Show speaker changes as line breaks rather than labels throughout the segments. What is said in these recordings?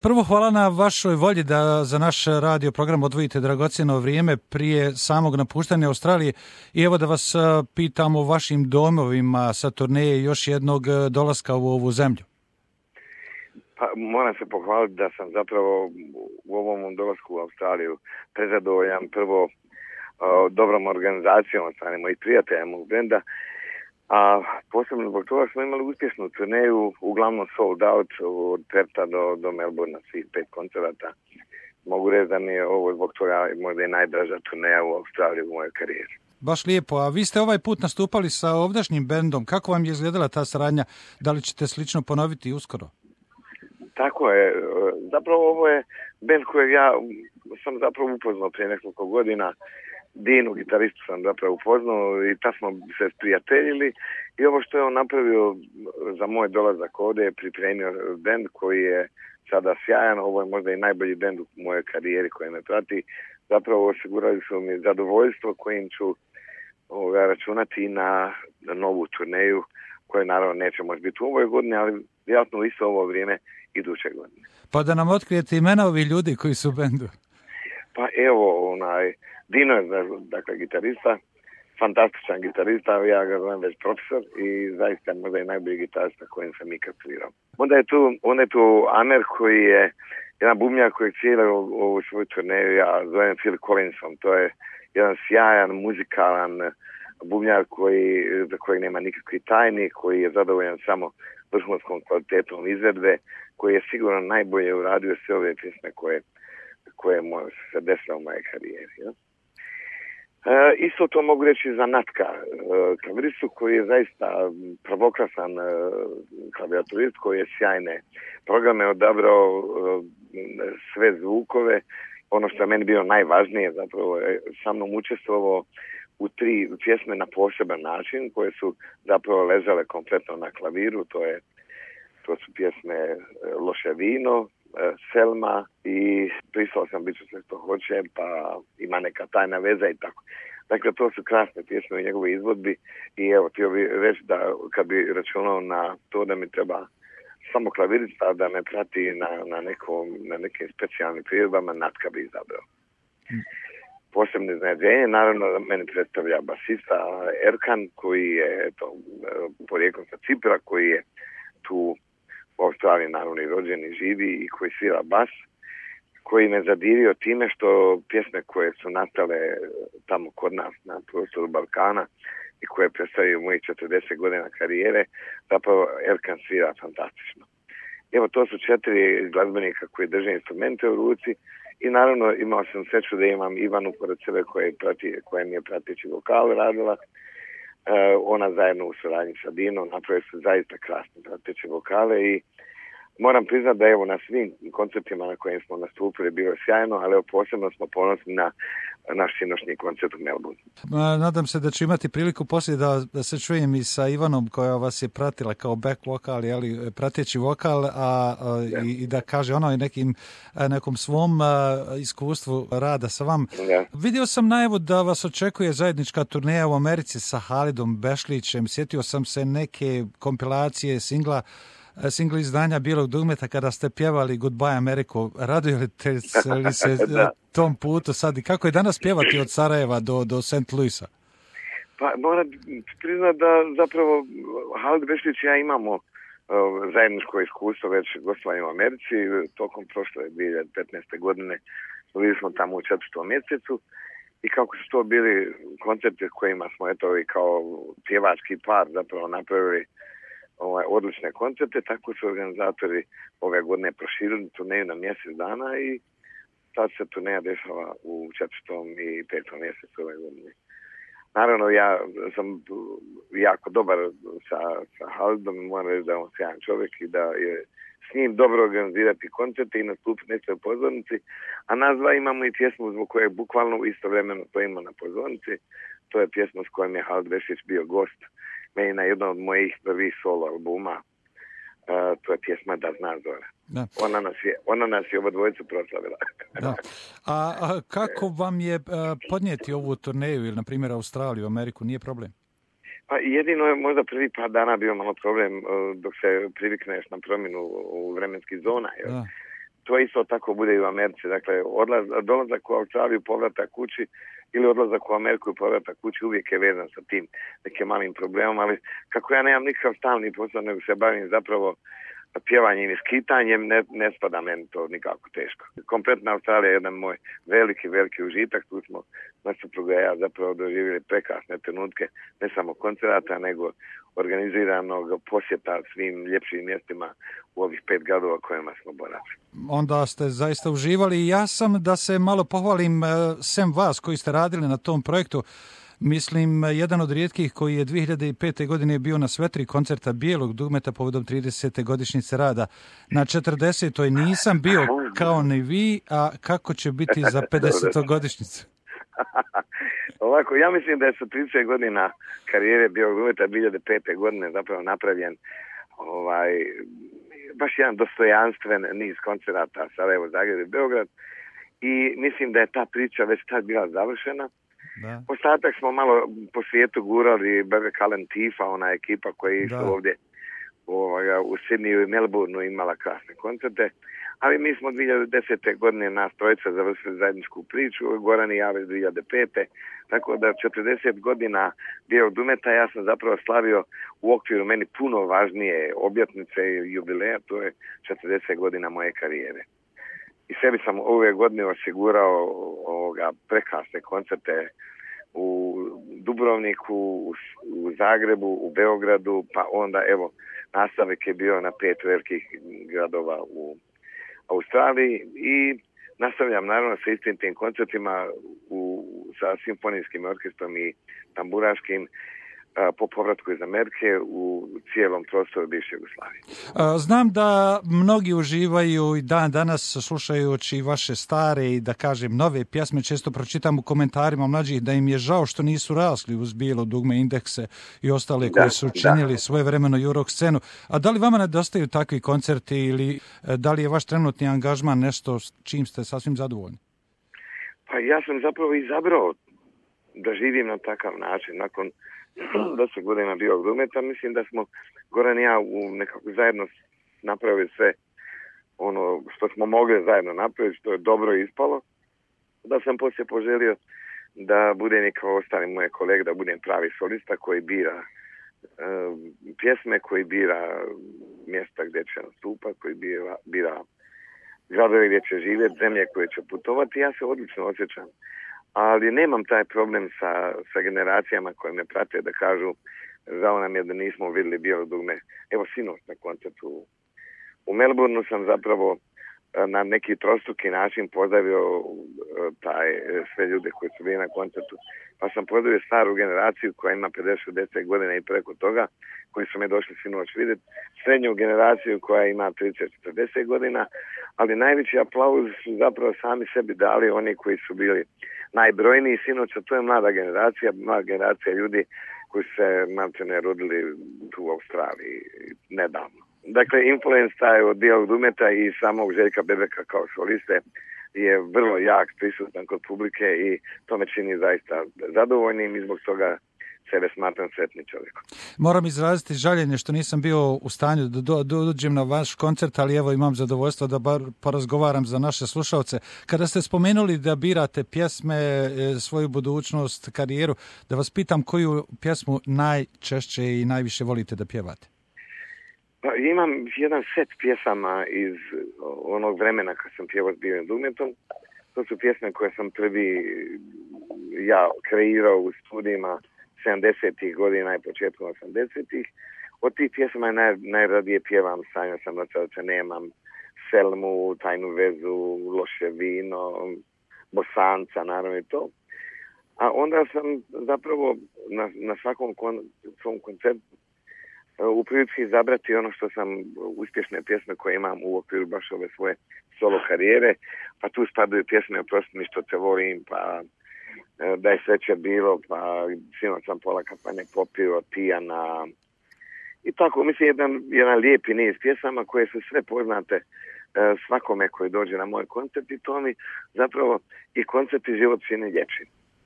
Prvo, hvala na vašoj volji da za naš radio program odvojite dragocjeno vrijeme prije samog napuštanja Australije i evo da vas pitam o vašim domovima sa turneje još jednog dolaska u ovu zemlju.
Pa, moram se pohvaliti da sam zapravo u ovom dolasku u Australiju prezadovoljan prvo dobrom organizacijom od strane mojih prijatelja mog benda, a posebno zbog toga smo imali uspješnu turneju, uglavnom sold out od Perta do Melbourna, svih 5 koncerata. Mogu reći da mi je ovo zbog toga možda i najdraža turneja u Australiji u mojoj karijeri.
Baš lijepo, a vi ste ovaj put nastupali sa ovdašnjim bendom. Kako vam je izgledala ta saradnja? Da li ćete slično ponoviti uskoro?
Tako je. Zapravo ovo je bend kojeg ja sam zapravo upoznao prije nekoliko godina. Dinu, gitaristu, sam zapravo upoznao i tad smo se sprijateljili i ovo što je on napravio za moj dolazak ovdje je pripremio bend koji je sada sjajan. Ovo je možda i najbolji bend u mojoj karijeri koji me prati. Zapravo osigurali su mi zadovoljstvo kojim ću računati na novu turneju koja naravno neće možda biti u ovoj godini, ali vjerojatno u isto ovo vrijeme iduće godine.
Pa da nam otkrijete imena ovih ljudi koji su u bendu.
Pa evo, Dino je dakle gitarista, fantastičan gitarista, ja ga znam već profesor i zaista možda i najbolji gitarista kojim sam ikad svirao. Onda je tu Amer koji je jedan bubnjar koji cijeli ovu svoju turneju, ja zovem Phil Collinsom, to je jedan sjajan, muzikalan bubnjar za kojeg nema nikakvih tajni, koji je zadovoljan samo vrhunskom kvalitetom izvedbe, koji je sigurno najbolje uradio sve ove pjesme koje se desile u mojej karijeri. Ja? Isto to mogu reći za Natka, klaviristu koji je zaista prvokrasan klavijaturist, koji je sjajne programe odabrao, sve zvukove. Ono što je meni bilo najvažnije, zapravo je sa mnom učestvovao u 3 pjesme na poseban način, koje su zapravo ležale kompletno na klaviru. To su pjesme Loše vino, Selma i Pristao sam bit ću sve što hoće, pa Ima neka tajna veza i tako. Dakle, to su krasne pjesme u njegovoj izvodbi i evo, htio bi reći da kad bi računao na to da mi treba samo klavirista da me prati na nekim specijalnim priredbama, Natka bi izabrao. Posebno iznenađenje, naravno, meni predstavlja basista Erkan, koji je porijeklom sa Cipra, koji je tu u Australiji naravno i rođen i živi i koji svira bas, koji me zadirio time što pjesme koje su nastale tamo kod nas na prostoru Balkana i koje predstavljaju mojih 40 godina karijere, zapravo Erkan svira fantastično. Evo, to su 4 glazbenika koji drže instrumente u ruci i naravno imao sam sreću da imam Ivanu pored sebe koja mi je prateći vokal radila. Ona zajedno u suradnji sa Dinom napravili su zaista krasne prateće vokale i moram priznati da evo na svim koncertima na kojim smo nastupili bilo sjajno, ali posebno smo ponosni na naš sinoćni koncert u Melbourne.
Nadam se da ću imati priliku poslije da se čujem i sa Ivanom koja vas je pratila kao back vokal, prateći vokal, i da kaže ono nekom svom iskustvu rada sa vam.
Ja.
Vidio sam najavu da vas očekuje zajednička turneja u Americi sa Halidom Bešlićem. Sjetio sam se neke kompilacije singl izdanja Bijelog dugmeta kada ste pjevali Goodbye Americo. Radujete li se tom putu sad i kako je danas pjevati od Sarajeva do St. Louisa?
Pa moram priznati da zapravo Halid Bešlić i ja imamo zajedničko iskustvo već gostovanja u Americi. Tokom prošle 2015. godine bili smo tamo u 4. mjesecu i kako su to bili koncerti kojima smo i kao pjevački par zapravo napravili odlične koncerte, tako su organizatori ove godine proširili turneju na mjesec dana i sad se turneja dešava u 4. i 5. mjesecu ove godine. Naravno, ja sam jako dobar sa Halidom, moram reći da je on sjajan čovjek i da je s njim dobro organizirati koncerte i nastupiti nešto u pozornici, a nas dva imamo i pjesmu zbog koje bukvalno istovremeno stojimo na pozornici. To je pjesma s kojom je Halid Bešlić bio gost meni na jednom od mojih prvih solo albuma. To je pjesma Da zna zora.
Da.
Ona nas je oba dvojicu proslavila.
Da. A kako vam je podnijeti ovu turneju ili, na primjer, Australiju, Ameriku? Nije problem?
Pa jedino je možda prvi par dana bio malo problem dok se privikneš na promjenu u vremenskih zona. to isto tako bude i u Americi. Dakle, dolazak u Australiju, povratak kući ili odlazak u Ameriku i povratak kući uvijek je vezan sa tim nekim malim problemom, ali kako ja nemam nikakav stalni posao, nego se bavim zapravo pjevanjem i skitanjem, ne spada meni to nikako teško. Kompletna Australija je jedan moj veliki užitak. Tu smo na supruga i ja zapravo doživjeli prekrasne trenutke, ne samo koncerata, nego organiziranog posjeta svim ljepšim mjestima u ovih 5 gradova kojima smo boravili.
Onda ste zaista uživali i ja sam da se malo pohvalim sem vas koji ste radili na tom projektu. Mislim, jedan od rijetkih koji je 2005. godine bio na sve 3 koncerta Bijelog dugmeta povodom 30. godišnjice rada. Na 40. nisam bio kao ni vi, a kako će biti za 50. godišnjicu?
Ovako, ja mislim da je sa 30 godina karijere Bijelog dugmeta 2005. godine zapravo napravljen baš jedan dostojanstven niz koncerata Sarajevo, Zagreb i Beograd i mislim da je ta priča već tad bila završena. Da. Ostatak smo malo po svijetu gurali, Bebe Kalen Tifa, ona ekipa koja je išla ovdje u Sydneyu i Melbourneu imala krasne koncerte, ali mi smo 2010. godine nas trojica završili zajedničku priču, Goran i ja već 2005. Tako da 40 godina Bijelog dugmeta ja sam zapravo slavio u okviru meni puno važnije obljetnice i jubileja, to je 40 godina moje karijere. I sebi sam ove godine osigurao prekrasne koncerte u Dubrovniku, u Zagrebu, u Beogradu, pa onda evo nastavak je bio na 5 velikih gradova u Australiji i nastavljam naravno sa istim tim koncertima sa simfonijskim orkestrom i tamburaškim po povratku iz Amerike u cijelom prostoru bivše Jugoslavije.
Znam da mnogi uživaju i dan danas slušajući vaše stare i da kažem nove pjesme, često pročitam u komentarima mlađih da im je žao što nisu rasli uz Bijelo dugme, Indekse i ostale koje su činili svojevremeno i rock scenu. A da li vama nedostaju takvi koncerti ili da li je vaš trenutni angažman nešto s čim ste sasvim zadovoljni?
Pa ja sam zapravo izabrao da živim na takav način. Nakon 10 godina Bijelog dugmeta, mislim da smo Goran i ja nekako zajedno napravili sve ono što smo mogli zajedno napraviti, što je dobro ispalo. Da sam poslije poželio da budem i kao ostali moje kolege, da budem pravi solista koji bira pjesme, koji bira mjesta gdje će nastupati, koji bira gradove gdje će živjeti, zemlje koje će putovati. Ja se odlično osjećam. Ali nemam taj problem sa generacijama koje me prate da kažu žao nam je da nismo vidjeli Bijelo dugme. Evo sinoć na koncertu u Melbourneu sam zapravo na neki trostruki način pozdravio sve ljude koji su bili na koncertu. Pa sam pozdravio staru generaciju koja ima 50-60 godina i preko toga, koji su me došli sinoć vidjeti, srednju generaciju koja ima 30-40 godina, ali najveći aplauz su zapravo sami sebi dali oni koji su bili najbrojniji sinoć, a to je mlada generacija ljudi koji se maltene rodili tu u Australiji nedavno. Dakle, influence taj od Bijelog dugmeta i samog Željka Bebeka kao soliste je vrlo jak prisutan kod publike i to me čini zaista zadovoljnim i zbog toga sebe smatram sretnim čovjekom.
Moram izraziti žaljenje što nisam bio u stanju da dođem na vaš koncert, ali evo imam zadovoljstvo da bar porazgovaram za naše slušalce. Kada ste spomenuli da birate pjesme, svoju budućnost, karijeru, da vas pitam koju pjesmu najčešće i najviše volite da pjevate?
Pa, imam jedan set pjesama iz onog vremena kad sam pjevao s Bijelim dugmetom. To su pjesme koje sam prvi ja kreirao u studijima 70-ih godina i početkom 80-ih. Od tih pjesama najradije pjevam Sanjao sam da nemam, Selmu, Tajnu vezu, Loše vino, Bosanca, naravno i to. A onda sam zapravo na svakom svom koncertu u prilici izabrati ono što sam uspješne pjesme koje imam u okviru baš ove svoje solo karijere, pa tu spadaju pjesme Oprosti mi što te volim, pa Da je sreće bilo, pa sinoć sam pola kampanje popio, Tijana i tako, mislim, jedan lijepi niz pjesama koje su sve poznate svakome koji dođe na moj koncert i to mi zapravo i koncert i život čini ljepši.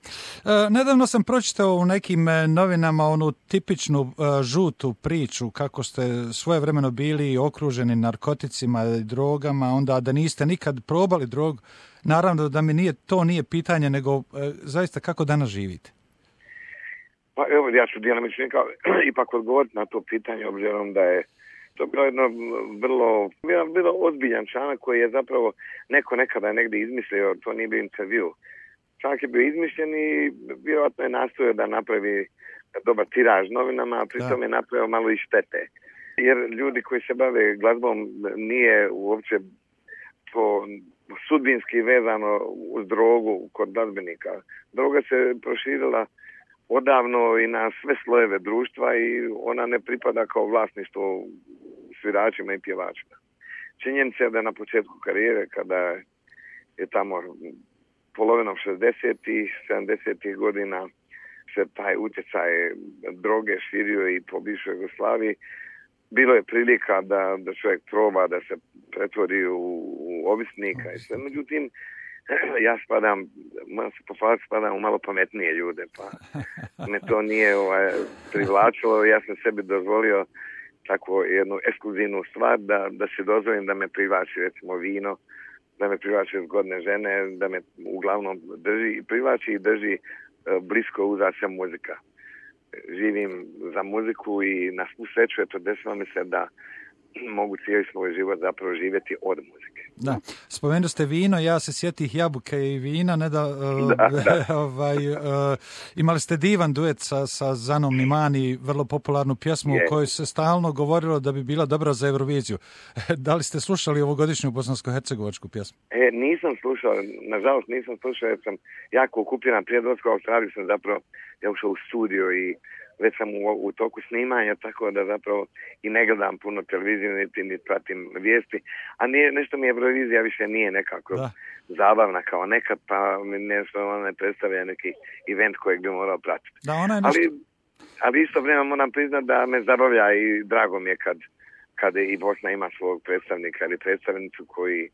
Nedavno sam pročitao u nekim novinama onu tipičnu žutu priču kako ste svojevremeno bili okruženi narkoticima i drogama, onda da niste nikad probali drogu. Naravno da mi to nije pitanje, nego zaista kako danas živite?
Pa evo, ja ću djelomično ipak odgovoriti na to pitanje, obzirom da je to bilo jedno vrlo ozbiljan članak koji je zapravo neko nekada negdje izmislio, to nije bio intervju. Članak je bio izmišljen i vjerojatno je nastojao da napravi dobar tiraž novinama, a pritom je napravio malo i štete. Jer ljudi koji se bave glazbom nije uopće to sudbinski vezano uz drogu kod glazbenika. Droga se proširila odavno i na sve slojeve društva i ona ne pripada kao vlasništvo sviračima i pjevačima. Činjenica je da na početku karijere, kada je tamo polovinom 60-ih, 70-ih godina se taj utjecaj droge širio i po bivšoj Jugoslaviji, bilo je prilika da čovjek proba da se pretvori u ovisnika i sve. Međutim, ja spadam u malo pametnije ljude, pa me to nije privlačilo. Ja sam sebi dozvolio tako jednu ekskluzivnu stvar da se dozvolim da me privlači recimo vino, da me privlači zgodne žene, da me uglavnom privlači i drži blisko uza se muzika. Živim za muziku i na svu sreću, eto, desilo mi se da mogu cijeli svoj život zapravo živjeti od muzike.
Da, spomenuli ste vino, ja se sjetih Jabuke i vina, imali ste divan duet sa Zanom Nimani, vrlo popularnu pjesmu o kojoj se stalno govorilo da bi bila dobra za Euroviziju. Da li ste slušali ovogodišnju bosansko-hercegovačku pjesmu?
Nisam slušao, nažalost nisam slušao, jer sam jako okupiran. Prije dolaska u Australiju sam zapravo ušao u studio i već sam u toku snimanja, tako da zapravo i ne gledam puno televiziju, niti pratim vijesti. A nešto mi Eurovizija više nije nekako zabavna kao nekad, pa mi nešto ona ne predstavlja neki event kojeg bi morao pratiti.
Da, ona je nešto...
ali isto vrijeme moram priznati da me zabavlja i drago mi je kad i Bosna ima svog predstavnika ili predstavnicu koji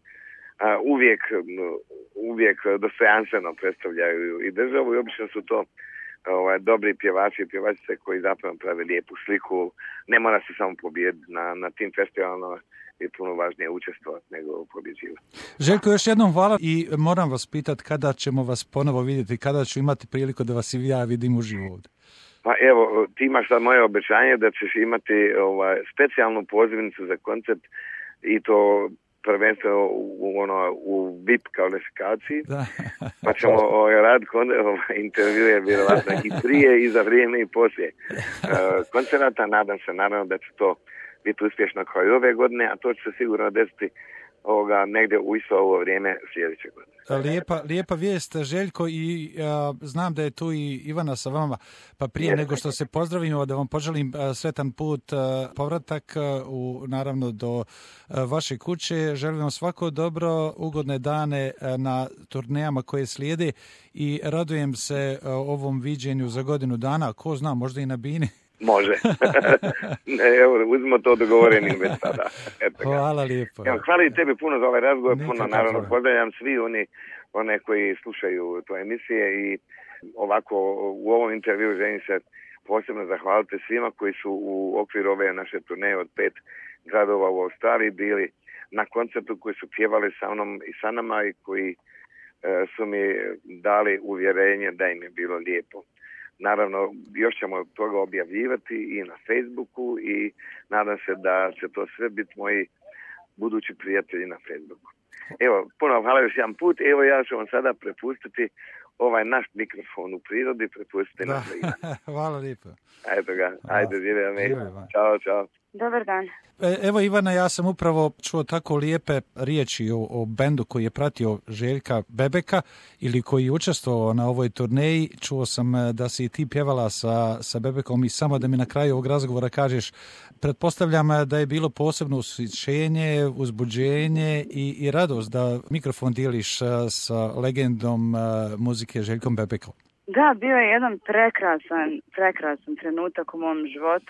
uvijek dostojanstveno predstavljaju i državu i obično su to dobri pjevači i pjevačice koji zapravo prave lijepu sliku. Ne mora se samo pobijediti na tim festivalima, je puno važnije učestvovati nego pobjeđivati.
Željko, još jednom hvala i moram vas pitati kada ćemo vas ponovo vidjeti, kada ću imati priliku da vas i ja vidim uživo ovdje.
Pa evo, ti imaš sad moje obećanje da ćeš imati specijalnu pozivnicu za koncert i to prvenstveno u VIP kvalifikaciji, pa ćemo raditi intervjue vjerovatno i prije i za vrijeme i poslije koncerata. Nadam se naravno da će to biti uspješno kao i ove godine, a to će se sigurno desiti negdje u isto ovo vrijeme sljedeće godine.
Lijepa vijest, Željko, i znam da je tu i Ivana sa vama, pa prije nego što se pozdravimo, da vam poželim sretan put, povratak naravno do vaše kuće. Želim vam svako dobro, ugodne dane na turnejama koje slijede i radujem se ovom viđenju za godinu dana, ko zna, možda i na bini.
Može. Evo, uzmimo to dogovorenim već sada.
Hvala lijepo.
Hvala i tebi puno za ovaj razgovor. Puno, naravno, pozdravljam svi one koji slušaju to emisije i ovako u ovom intervju želim se posebno zahvaliti svima koji su u okviru ove naše turneje od 5 gradova u Australiji bili na koncertu, koji su pjevali sa mnom i sa nama i koji su mi dali uvjerenje da im je bilo lijepo. Naravno, još ćemo toga objavljivati i na Facebooku i nadam se da će to sve biti moji budući prijatelji na Facebooku. Evo, puno hvala još jedan put. Evo, ja ću vam sada prepustiti ovaj naš mikrofon u prirodi, prepustiti na Ivana.
Hvala lijepo.
Eto ga, ajde, živjeli me. Ćao, čao.
Dobar dan.
Evo, Ivana, ja sam upravo čuo tako lijepe riječi o bendu koji je pratio Željka Bebeka ili koji je učestvovao na ovoj turneji. Čuo sam da si i ti pjevala sa Bebekom i samo da mi na kraju ovog razgovora kažeš, pretpostavljam da je bilo posebno ushićenje, uzbuđenje i radost da mikrofon dijeliš sa legendom muzike Željkom Bebekom.
Da, bio je jedan prekrasan trenutak u mom životu.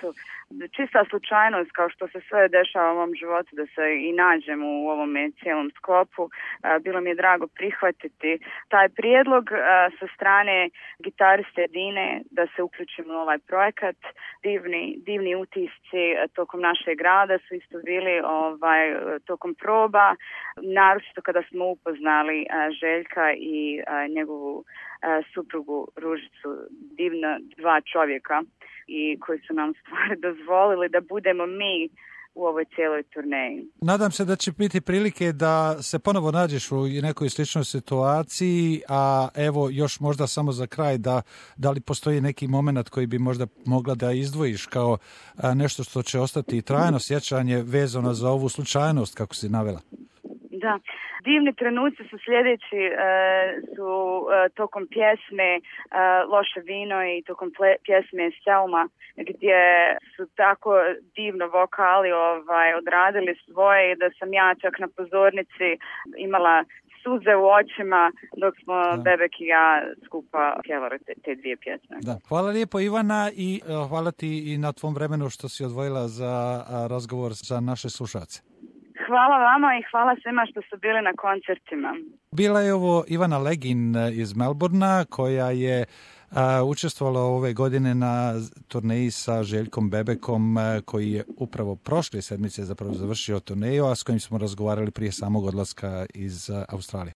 čista slučajnost, kao što se sve dešava u ovom životu, da se i nađem u ovome cijelom sklopu. Bilo mi je drago prihvatiti taj prijedlog sa strane gitariste Dine da se uključimo u ovaj projekat. Divni utisci tokom našeg rada su isto bili tokom proba, naročito kada smo upoznali Željka i njegovu suprugu Ružicu, divna dva čovjeka i koji su nam stvari dozvolili da budemo mi u ovoj cijeloj turneji.
Nadam se da će biti prilike da se ponovo nađeš u nekoj sličnoj situaciji, a evo još možda samo za kraj da li postoji neki moment koji bi možda mogla da izdvojiš kao nešto što će ostati trajno sjećanje vezano za ovu slučajnost kako si navela.
Da, divni trenuci su sljedeći, su tokom pjesme Loše vino i tokom pjesme Selma, gdje su tako divno vokali odradili svoje, da sam ja čak na pozornici imala suze u očima dok smo Bebek i ja skupa pjevali te dvije pjesme.
Da. Hvala lijepo Ivana i hvala ti i na tvom vremenu što si odvojila za razgovor za naše slušalce.
Hvala vama i hvala svima što su bili na koncertima.
Bila je ovo Ivana Legin iz Melbourna koja je učestvovala ove godine na turneji sa Željkom Bebekom koji je upravo prošle sedmice zapravo završio turneju, a s kojim smo razgovarali prije samog odlaska iz Australije.